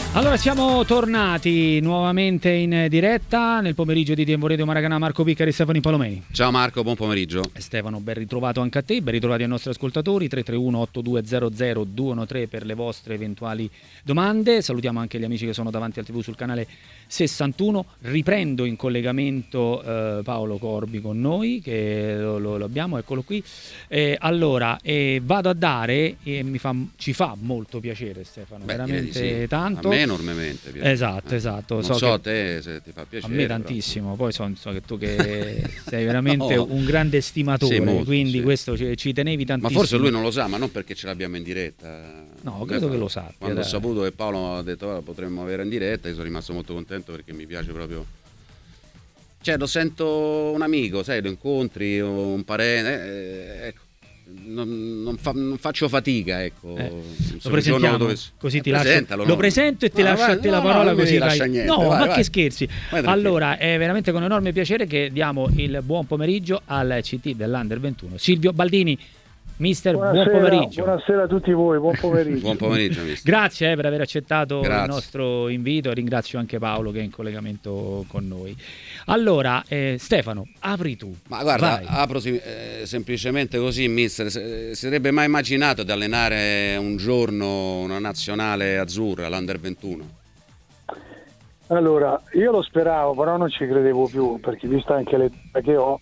Allora siamo tornati nuovamente in diretta nel pomeriggio di Tempo Radio Maracanã. Marco Piccari e Stefano Palomeni. Ciao Marco, buon pomeriggio. Stefano, ben ritrovato anche a te, ben ritrovati ai nostri ascoltatori. 331-8200-213 per le vostre eventuali domande. Salutiamo anche gli amici che sono davanti al TV sul canale 61. Riprendo in collegamento Paolo Corbi con noi, che lo abbiamo, eccolo qui. Allora, vado a dare, ci fa molto piacere, Stefano, veramente sì. tanto. A me enormemente piace. Esatto. Non so te se ti fa piacere. A me tantissimo, però. Poi so che tu che sei veramente un grande stimatore, sì, molto, quindi sì. Questo ci tenevi tantissimo. Ma forse lui non lo sa, ma non perché ce l'abbiamo in diretta. No, credo che lo sappia. Quando ho saputo che Paolo ha detto potremmo avere in diretta, io sono rimasto molto contento perché mi piace proprio. Cioè, lo sento un amico, sai, lo incontri, un parente, ecco. Non faccio fatica, ecco. Lo presentiamo, così ti lascio. Lo presento e ti lascio a te la parola, così fai. Niente, no, vai, ma vai. Che scherzi. Allora, è veramente con enorme piacere che diamo il buon pomeriggio al CT dell'Under 21. Silvio Baldini. Mister, buon pomeriggio. Buonasera a tutti voi, buon pomeriggio. Buon pomeriggio, mister. Grazie per aver accettato il nostro invito. Ringrazio anche Paolo che è in collegamento con noi. Allora, Stefano, apri tu. Ma guarda, apro semplicemente così, mister. Si sarebbe mai immaginato di allenare un giorno una nazionale azzurra, l'Under 21? Allora, io lo speravo, però non ci credevo più, perché vista anche l'età che ho,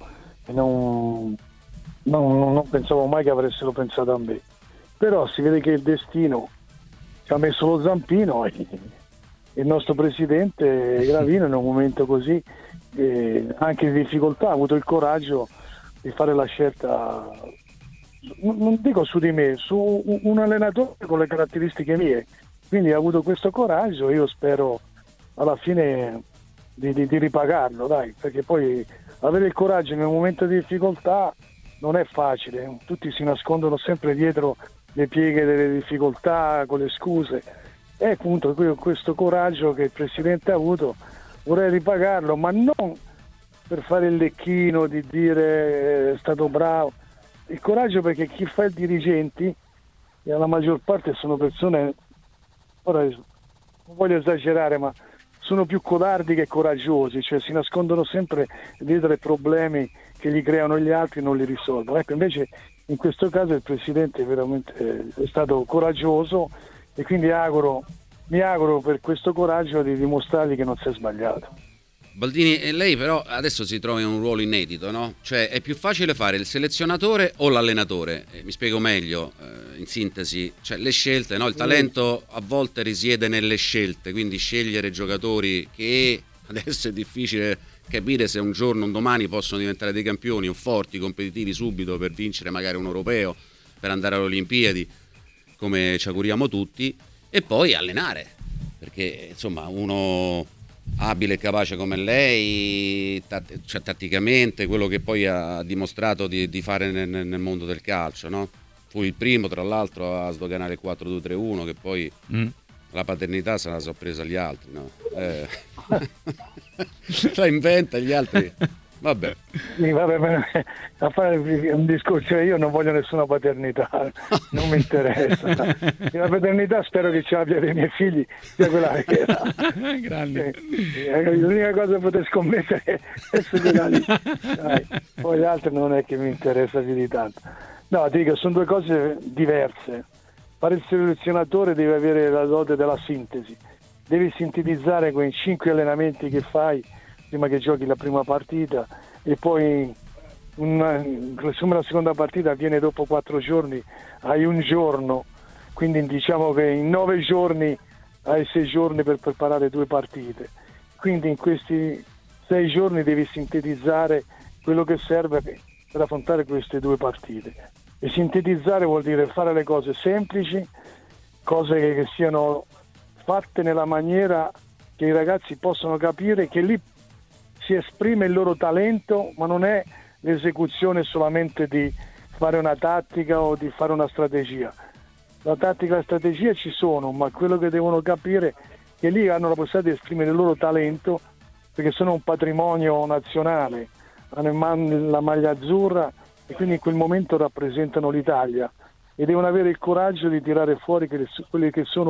non pensavo mai che avessero pensato a me. Però si vede che il destino ci ha messo lo zampino e il nostro presidente Gravina in un momento così anche di difficoltà ha avuto il coraggio di fare la scelta, non dico su di me, su un allenatore con le caratteristiche mie, quindi ha avuto questo coraggio. Io spero alla fine di ripagarlo, dai, perché poi avere il coraggio in un momento di difficoltà non è facile, tutti si nascondono sempre dietro le pieghe delle difficoltà con le scuse, e appunto questo coraggio che il presidente ha avuto vorrei ripagarlo, ma non per fare il lecchino di dire è stato bravo, il coraggio perché chi fa il dirigente, e la maggior parte sono persone, ora non voglio esagerare, ma sono più codardi che coraggiosi, cioè si nascondono sempre dietro ai problemi che gli creano gli altri e non li risolvono. Ecco, invece in questo caso il presidente veramente è stato coraggioso e quindi mi auguro per questo coraggio di dimostrargli che non si è sbagliato. Baldini, lei però adesso si trova in un ruolo inedito, no? Cioè è più facile fare il selezionatore o l'allenatore? Mi spiego meglio, in sintesi, cioè le scelte, no? Il talento a volte risiede nelle scelte, quindi scegliere giocatori che adesso è difficile capire se un giorno, un domani possono diventare dei campioni o forti, competitivi subito per vincere magari un europeo, per andare alle Olimpiadi, come ci auguriamo tutti, e poi allenare, perché insomma uno abile e capace come lei, cioè tatticamente, quello che poi ha dimostrato di fare nel mondo del calcio, no? Fu il primo tra l'altro a sdoganare il 4-2-3-1, che poi la paternità se la sono presa gli altri, no? La inventa gli altri. Vabbè. A fare un discorso, io non voglio nessuna paternità, non mi interessa. La paternità spero che ce l'abbia dei miei figli, sia quella vera. Grande. L'unica cosa che poter scommettere è su quella lì. Poi le altre non è che mi interessa più di tanto. No, ti dico, sono due cose diverse. Fare il selezionatore deve avere la dote della sintesi, devi sintetizzare quei 5 allenamenti che fai prima che giochi la prima partita, e poi la seconda partita avviene dopo 4 giorni, hai un giorno, quindi diciamo che in 9 giorni hai 6 giorni per preparare 2 partite, quindi in questi 6 giorni devi sintetizzare quello che serve per affrontare queste 2 partite, e sintetizzare vuol dire fare le cose semplici, cose che siano fatte nella maniera che i ragazzi possano capire che lì si esprime il loro talento, ma non è l'esecuzione solamente di fare una tattica o di fare una strategia. La tattica e la strategia ci sono, ma quello che devono capire è che lì hanno la possibilità di esprimere il loro talento, perché sono un patrimonio nazionale, hanno in mano la maglia azzurra e quindi in quel momento rappresentano l'Italia, e devono avere il coraggio di tirare fuori quelle che sono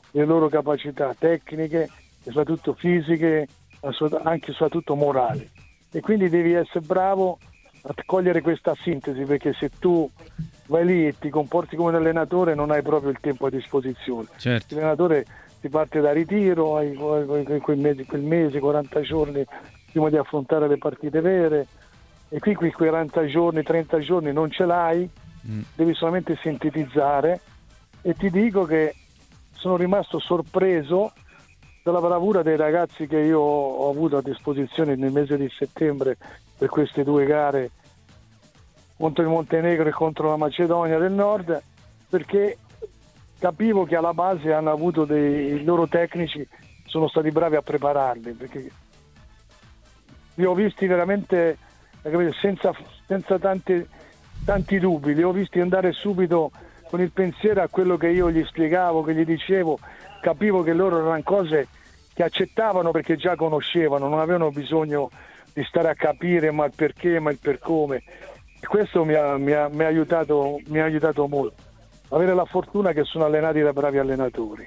le loro capacità tecniche e soprattutto fisiche, anche soprattutto morali. E quindi devi essere bravo a cogliere questa sintesi, perché se tu vai lì e ti comporti come un allenatore non hai proprio il tempo a disposizione. Certo. L'allenatore ti parte da ritiro, hai quel mese, 40 giorni prima di affrontare le partite vere, e qui quei 40 giorni, 30 giorni non ce l'hai, devi solamente sintetizzare, e ti dico che sono rimasto sorpreso dalla bravura dei ragazzi che io ho avuto a disposizione nel mese di settembre per queste 2 gare contro il Montenegro e contro la Macedonia del Nord, perché capivo che alla base hanno avuto i loro tecnici, sono stati bravi a prepararli, perché li ho visti veramente senza tanti dubbi, li ho visti andare subito con il pensiero a quello che io gli spiegavo, che gli dicevo. Capivo che loro erano cose che accettavano perché già conoscevano, non avevano bisogno di stare a capire ma il perché, ma il per come. E questo mi ha aiutato molto. Avere la fortuna che sono allenati da bravi allenatori.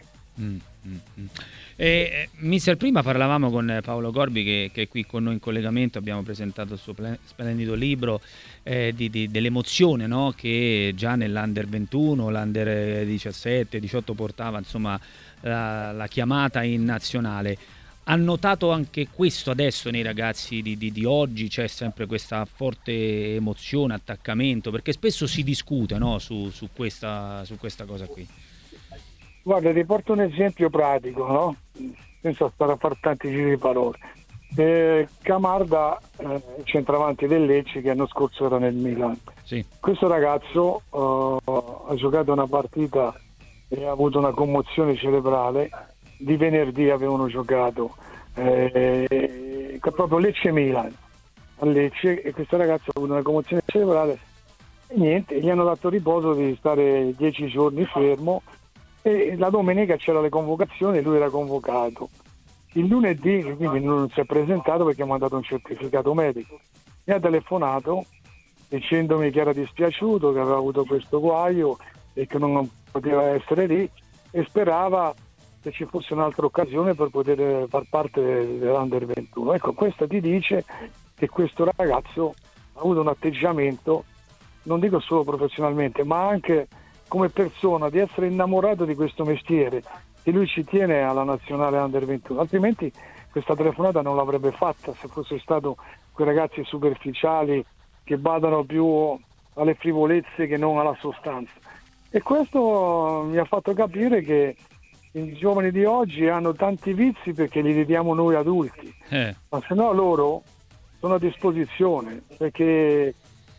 Mister, prima parlavamo con Paolo Corbi che è qui con noi in collegamento, abbiamo presentato il suo splendido libro dell'emozione, no? Che già nell'Under 21, l'Under 17, 18 portava, insomma, la chiamata in nazionale. Ha notato anche questo adesso nei ragazzi di oggi? C'è sempre questa forte emozione, attaccamento, perché spesso si discute, no? su questa cosa qui. Guarda, ti porto un esempio pratico, no? Senza stare a fare tanti giri di parole. Camarda, centravanti del Lecce, che l'anno scorso era nel Milan. Sì. Questo ragazzo ha giocato una partita e ha avuto una commozione cerebrale. Di venerdì avevano giocato proprio Lecce-Milan a Lecce, e questo ragazzo ha avuto una commozione cerebrale e niente, gli hanno dato riposo di stare 10 giorni fermo, e la domenica c'era le convocazioni e lui era convocato. Il lunedì quindi non si è presentato perché mi ha dato un certificato medico. Mi ha telefonato dicendomi che era dispiaciuto, che aveva avuto questo guaio e che non poteva essere lì, e sperava che ci fosse un'altra occasione per poter far parte dell'Under 21. Ecco, questo ti dice che questo ragazzo ha avuto un atteggiamento, non dico solo professionalmente, ma anche come persona, di essere innamorato di questo mestiere, che lui ci tiene alla nazionale Under 21, altrimenti questa telefonata non l'avrebbe fatta se fosse stato quei ragazzi superficiali che badano più alle frivolezze che non alla sostanza. E questo mi ha fatto capire che i giovani di oggi hanno tanti vizi perché li vediamo noi adulti, ma se no loro sono a disposizione, perché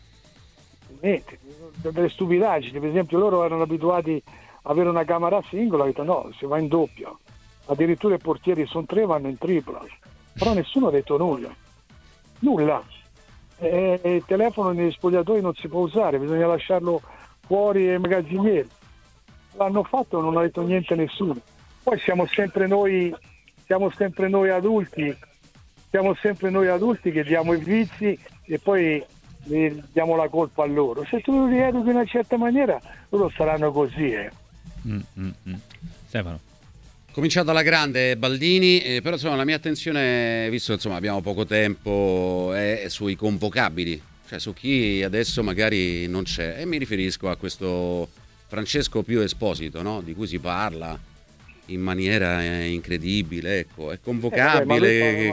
delle stupidaggini. Per esempio, loro erano abituati a avere una camera singola, ha detto no, si va in doppia, addirittura i portieri sono 3, vanno in tripla, però nessuno ha detto nulla. Il telefono negli spogliatoi non si può usare, bisogna lasciarlo fuori ai magazzinieri. L'hanno fatto, non ha detto niente nessuno. Poi siamo sempre noi adulti che diamo i vizi e poi diamo la colpa a loro. Se tu li educhi in una certa maniera, loro saranno così. Stefano. Cominciato alla grande Baldini, però insomma la mia attenzione, visto che insomma abbiamo poco tempo, è sui convocabili, cioè su chi adesso magari non c'è, e mi riferisco a questo Francesco Pio Esposito, no? Di cui si parla in maniera incredibile, ecco, è convocabile.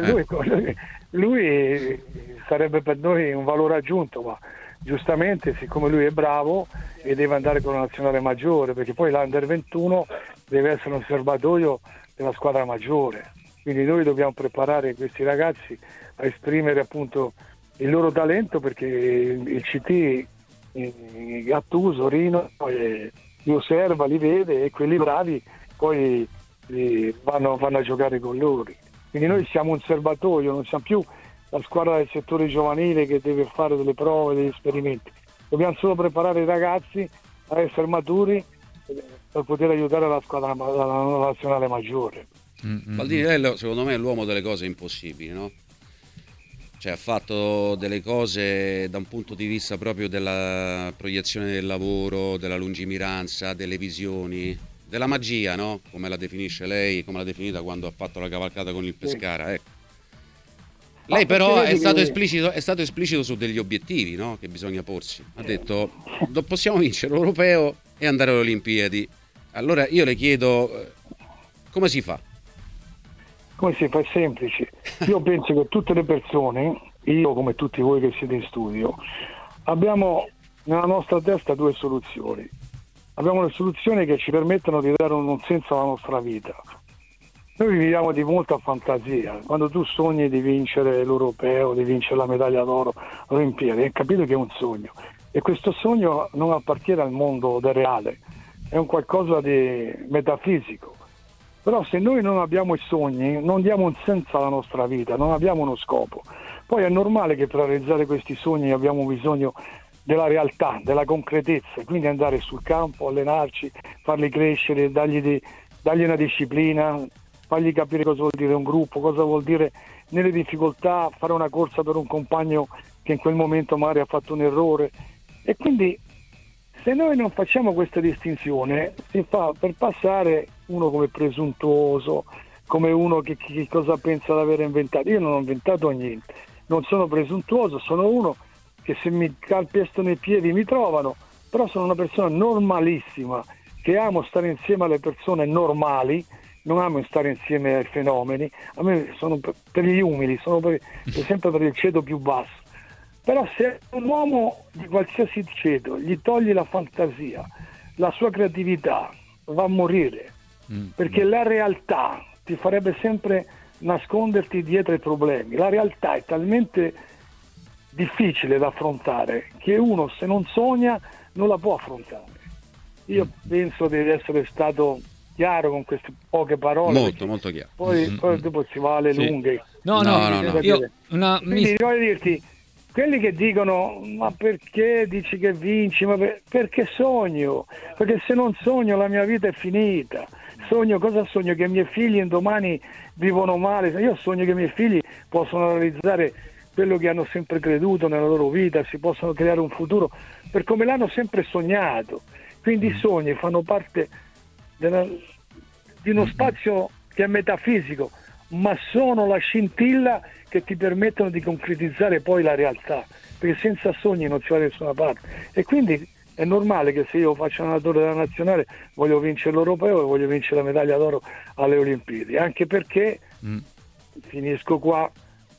Lui sarebbe per noi un valore aggiunto, ma giustamente siccome lui è bravo e deve andare con la nazionale maggiore, perché poi l'Under 21 deve essere un serbatoio della squadra maggiore, quindi noi dobbiamo preparare questi ragazzi a esprimere appunto il loro talento, perché il CT Gattuso, Rino li osserva, li vede, e quelli bravi poi vanno a giocare con loro. Quindi noi siamo un serbatoio, non siamo più la squadra del settore giovanile che deve fare delle prove, degli esperimenti. Dobbiamo solo preparare i ragazzi a essere maturi per poter aiutare la squadra, la nazionale maggiore. Baldini, lei secondo me è l'uomo delle cose impossibili, no? Cioè ha fatto delle cose da un punto di vista proprio della proiezione del lavoro, della lungimiranza, delle visioni, della magia, no? Come la definisce lei, come l'ha definita quando ha fatto la cavalcata con il Pescara, ecco. Lei però è stato esplicito su degli obiettivi, no? Che bisogna porsi. Ha detto: possiamo vincere l'Europeo e andare alle Olimpiadi. Allora io le chiedo, come si fa? Come si fa? È semplice. Io penso che tutte le persone, io come tutti voi che siete in studio, abbiamo nella nostra testa due soluzioni. Abbiamo le soluzioni che ci permettono di dare un senso alla nostra vita. Noi viviamo di molta fantasia. Quando tu sogni di vincere l'Europeo, di vincere la medaglia d'oro, l'Olimpiadi, hai capito che è un sogno. E questo sogno non appartiene al mondo del reale, è un qualcosa di metafisico. Però se noi non abbiamo i sogni, non diamo un senso alla nostra vita, non abbiamo uno scopo. Poi è normale che per realizzare questi sogni abbiamo bisogno della realtà, della concretezza, quindi andare sul campo, allenarci, farli crescere, dargli una disciplina, fargli capire cosa vuol dire un gruppo, cosa vuol dire nelle difficoltà fare una corsa per un compagno che in quel momento magari ha fatto un errore. E quindi se noi non facciamo questa distinzione si fa per passare uno come presuntuoso, come uno che cosa pensa di aver inventato. Io non ho inventato niente, non sono presuntuoso, sono uno che se mi calpestano i piedi mi trovano, però sono una persona normalissima, che amo stare insieme alle persone normali, non amo stare insieme ai fenomeni. A me sono per gli umili, sono sempre per il ceto più basso. Però se un uomo di qualsiasi ceto gli togli la fantasia, la sua creatività, va a morire, perché la realtà ti farebbe sempre nasconderti dietro ai problemi. La realtà è talmente difficile da affrontare che uno, se non sogna, non la può affrontare. Io penso di essere stato chiaro con queste poche parole, molto chiaro. Poi dopo si va alle lunghe. No. Quindi voglio dirti, quelli che dicono ma perché dici che vinci, perché sogno, perché se non sogno la mia vita è finita. Cosa sogno? Che i miei figli domani vivono male. Io sogno che i miei figli possano realizzare quello che hanno sempre creduto nella loro vita, si possono creare un futuro per come l'hanno sempre sognato. Quindi i sogni fanno parte di uno spazio che è metafisico, ma sono la scintilla che ti permettono di concretizzare poi la realtà, perché senza sogni non si va da nessuna parte. E quindi è normale che se io faccio allenatore della nazionale voglio vincere l'Europeo e voglio vincere la medaglia d'oro alle Olimpiadi, anche perché finisco qua,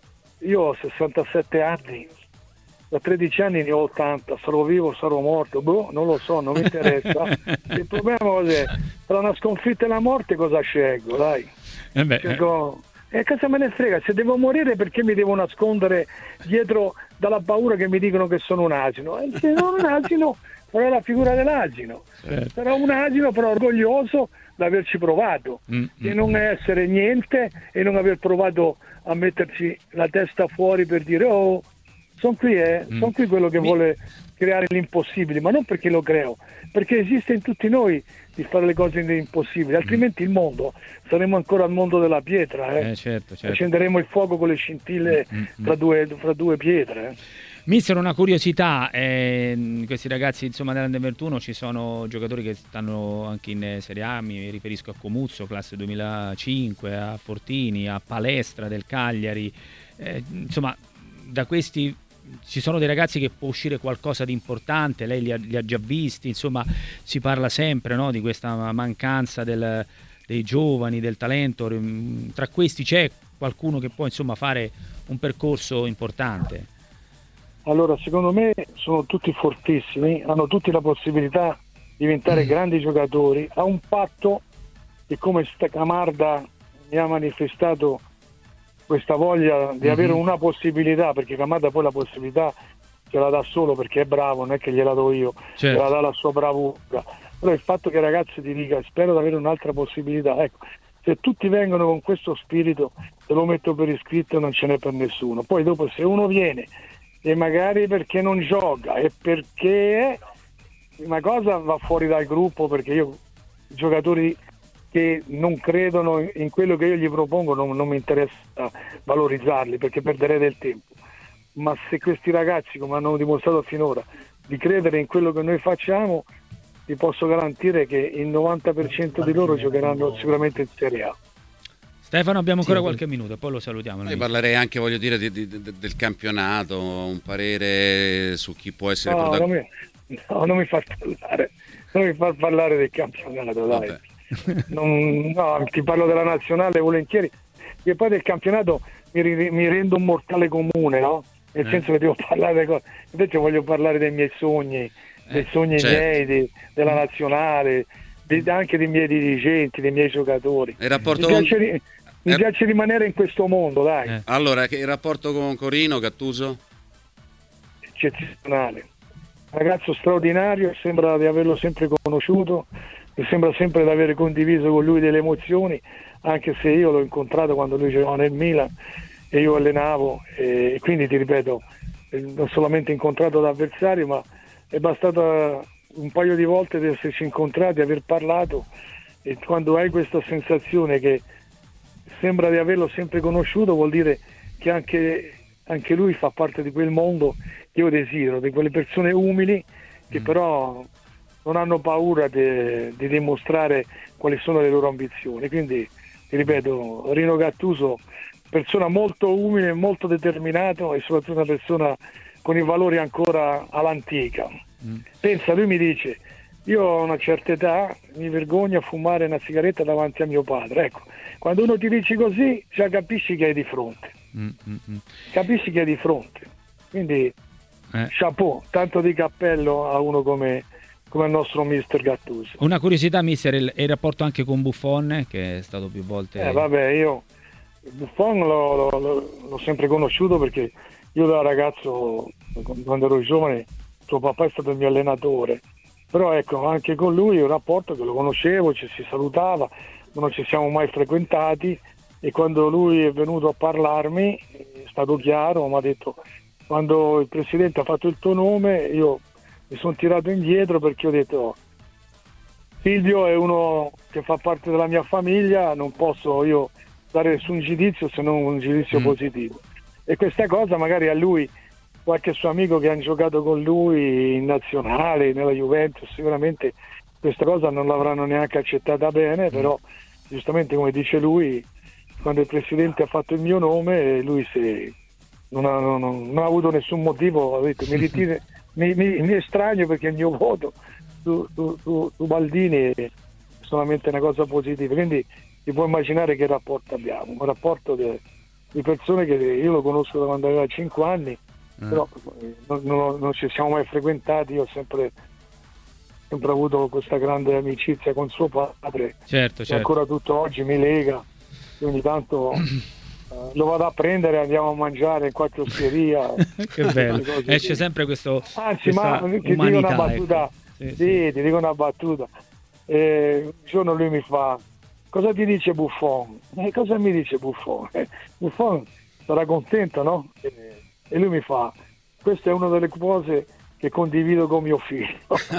io ho 67 anni, da 13 anni ne ho 80, sarò vivo, sarò morto, non lo so, non mi interessa. Il problema cos'è? Tra una sconfitta e la morte cosa scelgo, dai? Scelgo... E cosa me ne frega? Se devo morire perché mi devo nascondere dietro dalla paura che mi dicono che sono un asino? E se non un asino, farò la figura dell'asino. Sarò un asino però orgoglioso di averci provato, di non essere niente e non aver provato a metterci la testa fuori per dire oh, sono qui quello che vuole creare l'impossibile, ma non perché lo creo, perché esiste in tutti noi di fare le cose impossibili, altrimenti il mondo, saremo ancora al mondo della pietra, certo. Accenderemo il fuoco con le scintille fra due pietre. Mister, una curiosità, questi ragazzi insomma dell'Under 21 ci sono giocatori che stanno anche in Serie A, mi riferisco a Comuzzo, classe 2005, a Fortini, a Palestra del Cagliari, insomma da questi ci sono dei ragazzi che può uscire qualcosa di importante, lei li ha già visti, insomma si parla sempre, no, di questa mancanza dei giovani, del talento. Tra questi c'è qualcuno che può insomma fare un percorso importante? Allora secondo me sono tutti fortissimi, hanno tutti la possibilità di diventare grandi giocatori, a un patto che come Camarda mi ha manifestato questa voglia di avere una possibilità, perché Camarda poi la possibilità ce la dà solo perché è bravo, non è che gliela do io, ce la dà la sua bravura. Però il fatto che i ragazzi ti dica spero di avere un'altra possibilità, ecco, se tutti vengono con questo spirito te lo metto per iscritto e non ce n'è per nessuno. Poi dopo se uno viene e magari perché non gioca e perché una cosa va fuori dal gruppo, perché io giocatori che non credono in quello che io gli propongo non mi interessa valorizzarli perché perderei del tempo, ma se questi ragazzi, come hanno dimostrato finora, di credere in quello che noi facciamo, vi posso garantire che il 90% di loro giocheranno sicuramente in Serie A. Stefano, abbiamo ancora qualche minuto e poi lo salutiamo. Io parlerei anche, voglio dire, del campionato, un parere su chi può essere non mi far parlare del campionato, dai. Ti parlo della nazionale volentieri, e poi del campionato mi rendo un mortale comune, no? Nel senso che devo parlare delle cose, invece voglio parlare dei miei sogni, dei sogni miei, della nazionale, anche dei miei dirigenti, dei miei giocatori. Mi piace rimanere in questo mondo, dai. Allora, che il rapporto con Corino, Gattuso? Eccezionale, ragazzo straordinario, sembra di averlo sempre conosciuto, mi sembra sempre di aver condiviso con lui delle emozioni, anche se io l'ho incontrato quando lui giocava nel Milan e io allenavo, e quindi ti ripeto, non solamente incontrato da avversari, ma è bastato un paio di volte di esserci incontrati, aver parlato, e quando hai questa sensazione che sembra di averlo sempre conosciuto, vuol dire che anche lui fa parte di quel mondo che io desidero, di quelle persone umili che però non hanno paura di dimostrare quali sono le loro ambizioni. Quindi ti ripeto, Rino Gattuso, persona molto umile, molto determinato e soprattutto una persona con i valori ancora all'antica. Pensa, lui mi dice: io ho una certa età, mi vergogno a fumare una sigaretta davanti a mio padre. Ecco, quando uno ti dice così, già capisci che hai di fronte. Capisci che hai di fronte. Quindi chapeau, tanto di cappello a uno come il nostro mister Gattuso. Una curiosità, mister, il rapporto anche con Buffon, che è stato più volte... io Buffon l'ho sempre conosciuto, perché io da ragazzo, quando ero giovane, suo papà è stato il mio allenatore. Però ecco, anche con lui un rapporto che lo conoscevo, ci si salutava, non ci siamo mai frequentati, e quando lui è venuto a parlarmi è stato chiaro, mi ha detto: quando il presidente ha fatto il tuo nome io mi sono tirato indietro, perché ho detto: Silvio è uno che fa parte della mia famiglia, non posso io dare nessun giudizio se non un giudizio positivo. E questa cosa magari a lui, qualche suo amico che ha giocato con lui in nazionale, nella Juventus, sicuramente questa cosa non l'avranno neanche accettata bene, però giustamente, come dice lui, quando il presidente ha fatto il mio nome, lui non ha avuto nessun motivo, ha detto: mi estraneo, perché il mio voto su Baldini è solamente una cosa positiva. Quindi ti puoi immaginare che rapporto abbiamo, un rapporto di persone che io lo conosco da quando aveva 5 anni, però non ci siamo mai frequentati. Io ho sempre avuto questa grande amicizia con suo padre, certo. Ancora tutto oggi mi lega, ogni tanto lo vado a prendere, andiamo a mangiare in qualche osteria. Che bello, esce sempre questo, anzi, ma ti dico una battuta, ecco. ti dico una battuta. Un giorno lui mi fa: cosa ti dice Buffon? Cosa mi dice Buffon? Buffon sarà contento, no? E lui mi fa: questa è una delle cose che condivido con mio figlio.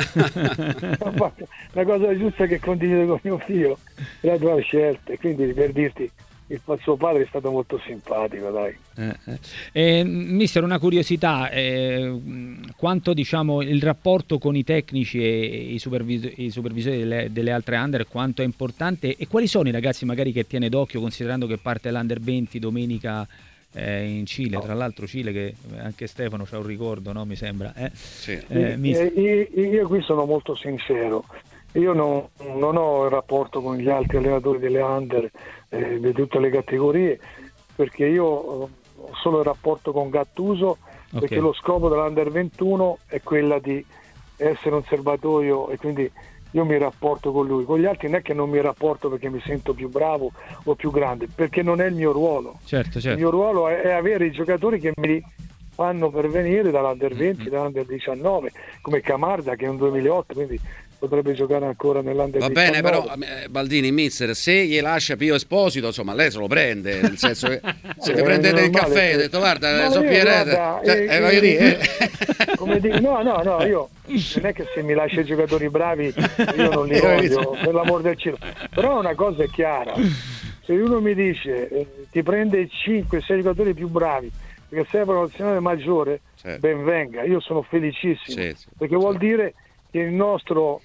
La cosa giusta che condivido con mio figlio è la tua scelta. E quindi, per dirti, il suo padre è stato molto simpatico, dai. Mister, una curiosità, quanto il rapporto con i tecnici e i supervisori delle altre under, quanto è importante, e quali sono i ragazzi magari che tiene d'occhio, considerando che parte l'Under 20 domenica in Cile, tra l'altro Cile che anche Stefano c'ha un ricordo, no? Mi sembra. Sì. Io qui sono molto sincero, io non ho il rapporto con gli altri allenatori delle under di tutte le categorie, perché io ho solo il rapporto con Gattuso, perché lo scopo dell'Under 21 è quella di essere un serbatoio, e quindi io mi rapporto con lui. Con gli altri non è che non mi rapporto perché mi sento più bravo o più grande, perché non è il mio ruolo. Certo. Il mio ruolo è avere i giocatori che mi fanno pervenire dall'Under 20, dall'Under 19, come Camarda, che è un 2008, quindi potrebbe giocare ancora nell'Under 19. Va bene, però Baldini, mister, se gli lascia Pio Esposito, insomma, lei se lo prende, nel senso che se ti prendete il caffè, ha detto: guarda, so Pieretta, come dire, no, io non è che se mi lascia i giocatori bravi io non li voglio, per l'amor del cielo. Però una cosa è chiara: se uno mi dice ti prende 5-6 giocatori più bravi perché serve una nazionale maggiore, ben venga, io sono felicissimo, perché vuol dire che il nostro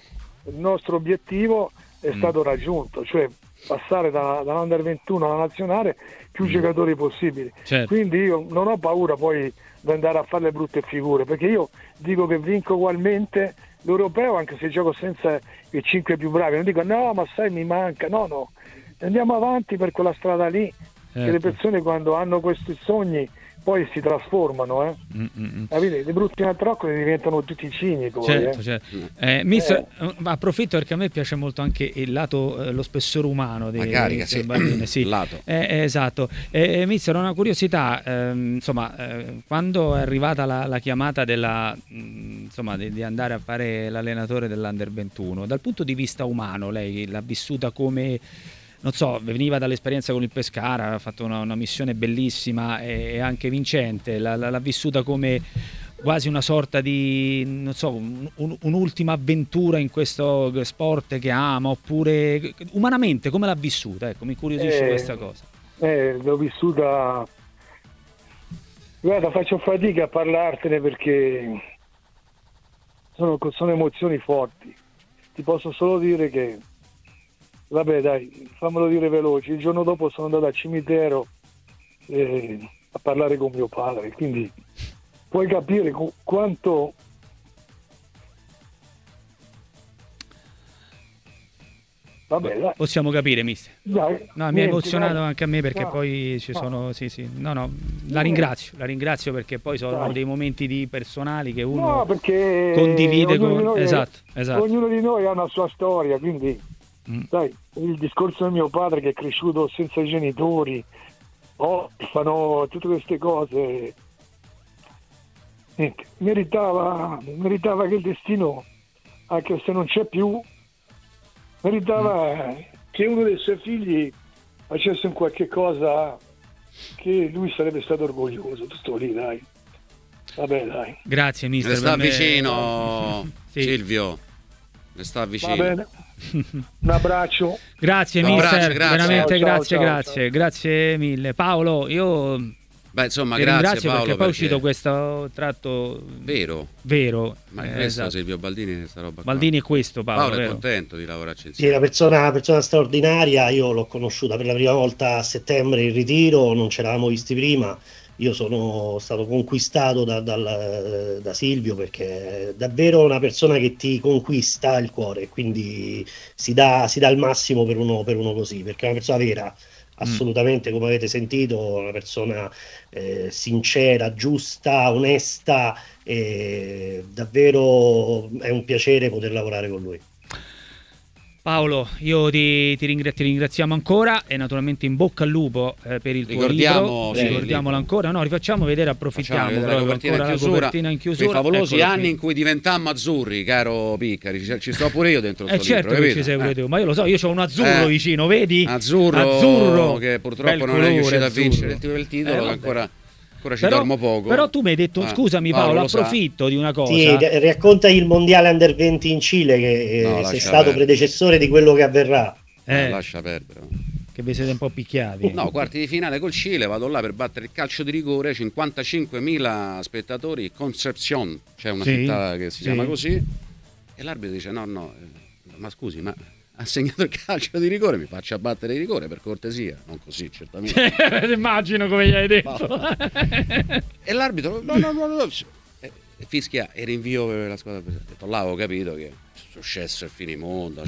il nostro obiettivo è stato raggiunto, cioè passare dall'Under 21 alla nazionale più giocatori possibili. Certo. Quindi io non ho paura poi di andare a fare le brutte figure, perché io dico che vinco ugualmente l'europeo anche se gioco senza i 5 più bravi. Non dico no, ma sai mi manca, no, andiamo avanti per quella strada lì, che le persone quando hanno questi sogni poi si trasformano, le brutte matroccole diventano tutti cinici. Certo. Mister, approfitto perché a me piace molto anche il lato, lo spessore umano di carica, Baldini, sì. Lato. Esatto. Mister, una curiosità, quando è arrivata la chiamata di andare a fare l'allenatore dell'Under 21, dal punto di vista umano lei l'ha vissuta come... Non so, veniva dall'esperienza con il Pescara, ha fatto una missione bellissima e anche vincente, l'ha vissuta come quasi una sorta di, non so, un'ultima avventura in questo sport che ama, oppure umanamente come l'ha vissuta? Ecco, mi incuriosisce questa cosa. L'ho vissuta, guarda, faccio fatica a parlartene perché sono emozioni forti. Ti posso solo dire che vabbè dai, fammelo dire veloce, il giorno dopo sono andato al cimitero a parlare con mio padre, quindi puoi capire quanto vabbè dai. Possiamo capire, mister. Dai, no, mi ha emozionato anche a me perché poi ci sono la ringrazio perché poi sono dei momenti personali che uno condivide con esatto. Ognuno di noi ha una sua storia, quindi sai, il discorso di mio padre che è cresciuto senza i genitori, orfano, tutte queste cose, niente, meritava che il destino, anche se non c'è più, meritava che uno dei suoi figli facesse un qualche cosa che lui sarebbe stato orgoglioso. Tutto lì, dai. Vabbè, dai. Grazie, mister. Ne sta vicino, sì. Silvio. Ne sta vicino. Va bene. Un abbraccio. Grazie, mister. Grazie. Veramente Ciao. grazie mille. Paolo, io insomma, ti grazie ringrazio Paolo, perché poi è uscito questo tratto vero. Ma è questo esatto. Silvio Baldini, questa roba qua. Baldini è questo, Paolo è vero? contento di lavorarci insieme. Sì, una persona straordinaria. Io l'ho conosciuta per la prima volta a settembre in ritiro, non ci eravamo visti prima. Io sono stato conquistato da Silvio perché è davvero una persona che ti conquista il cuore, quindi si dà il massimo per uno così, perché è una persona vera, assolutamente, come avete sentito, una persona sincera, giusta, onesta, e davvero è un piacere poter lavorare con lui. Paolo, io ti ringraziamo ancora e naturalmente in bocca al lupo per il tuo libro. Ricordiamolo ancora. No, rifacciamo vedere, approfittiamo proprio ancora la copertina in chiusura. Quei favolosi anni in cui diventammo azzurri, caro Piccari. Ci sto pure io dentro sto certo libro, che ci sei pure tu, ma io lo so, io ho un azzurro vicino, vedi? Azzurro che purtroppo non è riuscito a vincere il titolo, che ancora ci dormo poco. Però tu mi hai detto, scusami Paolo, approfitto di una cosa. Sì, racconta il mondiale Under 20 in Cile che sei stato predecessore di quello che avverrà. Lascia perdere. Che vi siete un po' picchiati. No, quarti di finale col Cile, vado là per battere il calcio di rigore, 55.000 spettatori, Concepción, c'è una città che si chiama così, e l'arbitro dice no, ma scusi, ma ha segnato il calcio di rigore, mi faccia battere il rigore per cortesia, non così certamente. Immagino come gli hai detto. No. E l'arbitro no, e fischia e rinvio per la squadra presente. Là ho capito che è successo il finimondo,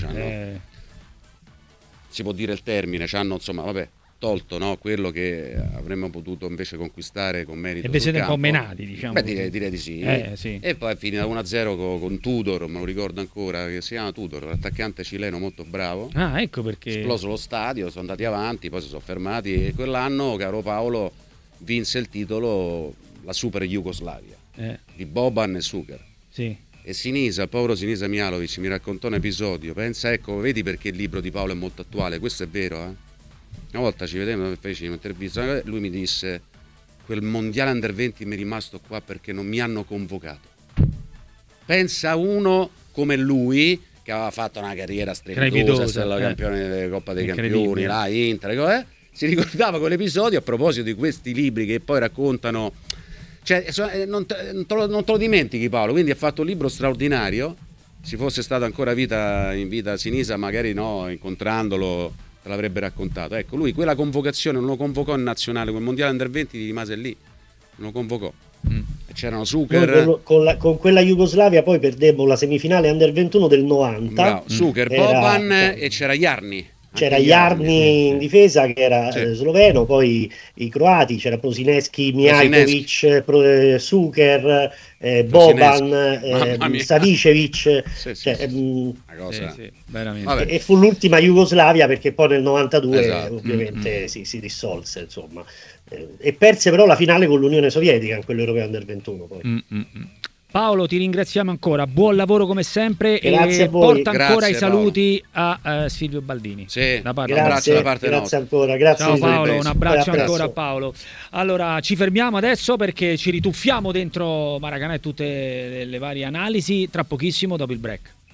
si può dire il termine, insomma, vabbè, tolto, no, quello che avremmo potuto invece conquistare con merito. E vi siete un po' menati, diciamo. Beh, direi di sì. Sì. E poi è finita 1-0 con Tudor, me lo ricordo ancora, che si chiama Tudor, l'attaccante cileno molto bravo. Ah, ecco perché. Esploso lo stadio, sono andati avanti, poi si sono fermati e quell'anno, caro Paolo, vinse il titolo la Super Jugoslavia di Boban e Suker. Sì. E Sinisa, il povero Sinisa Mihajlovic mi raccontò un episodio, pensa, ecco, vedi perché il libro di Paolo è molto attuale, questo è vero, Una volta ci vedevamo e feci un'intervista, lui mi disse: quel mondiale Under 20 mi è rimasto qua perché non mi hanno convocato. Pensa uno come lui, che aveva fatto una carriera strepitosa, è stato campione della Coppa dei Campioni, la Inter, si ricordava quell'episodio a proposito di questi libri che poi raccontano, cioè non te lo dimentichi Paolo, quindi ha fatto un libro straordinario ci fosse stata ancora in vita Sinisa, magari no, incontrandolo te l'avrebbe raccontato. Ecco, lui quella convocazione non lo convocò in nazionale, quel mondiale under 20 rimase lì, non lo convocò. E c'erano Suker, con quella Jugoslavia poi perdemmo la semifinale under 21 del 90. Suker, Boban e c'era Jarni. C'era Jarni in difesa, che era sloveno, poi i croati, c'era Prosineschi, Mijajkovic, Suker, Boban, Savicevic. Veramente. E fu l'ultima Jugoslavia, perché poi nel 92 ovviamente si dissolse, insomma. E perse però la finale con l'Unione Sovietica in quell'Europeo under 21 poi. Paolo, ti ringraziamo ancora, buon lavoro come sempre. Grazie e a voi. porta ancora Grazie, i saluti a Silvio Baldini. Sì, da parte un abbraccio da parte grazie nostra. ancora, grazie. Ciao Paolo, un abbraccio Presto. ancora a Paolo. Allora ci fermiamo adesso perché ci rituffiamo dentro Maracanã e tutte le varie analisi tra pochissimo dopo il break.